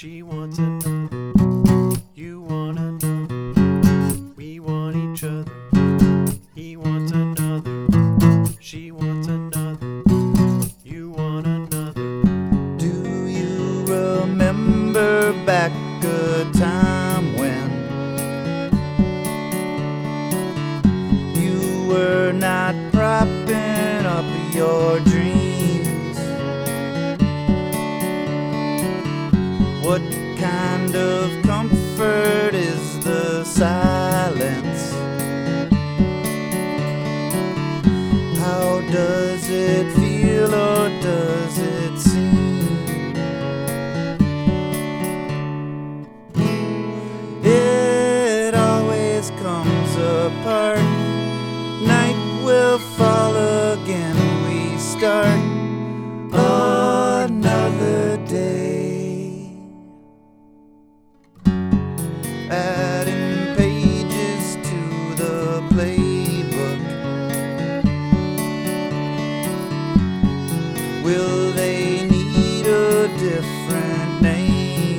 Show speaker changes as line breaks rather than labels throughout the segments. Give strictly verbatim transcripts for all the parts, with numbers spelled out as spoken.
She wants another. You want another. We want each other. He wants another. She wants another. You want another.
Do you remember back a time when you were not propping up your dreams? What kind of comfort is the silence? How does it feel, or does it seem? It always comes apart. Night will fall again. We start another day. Adding pages to the playbook. Will they need a different name?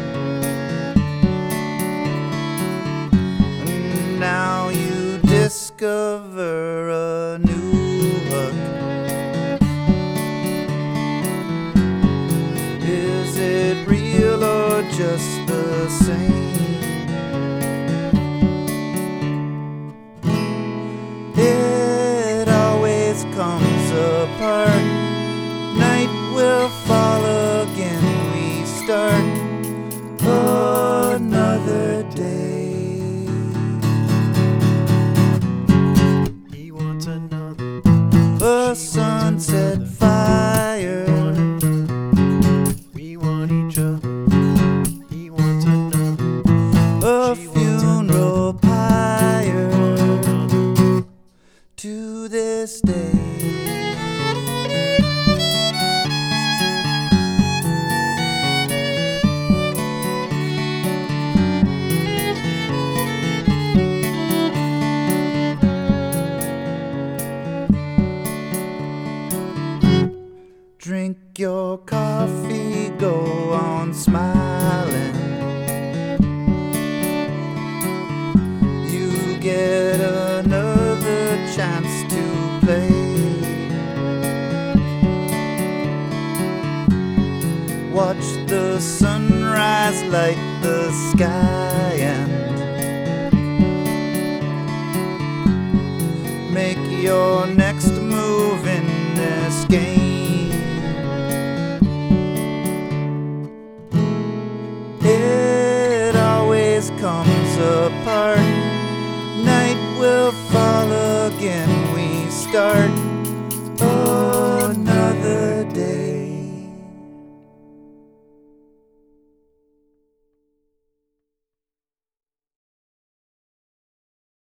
And now you discover a new hook. Is it real or just the same? It always comes apart. Night will fall again. We start another day.
He wants another.
A sunset fire.
We want each other. He wants another.
A funeral pyre. To this day. Drink your coffee, go on smiling. You get another chance to play. Watch the sunrise light the sky and make your next move in this game. It always comes apart. Night will fall again. We start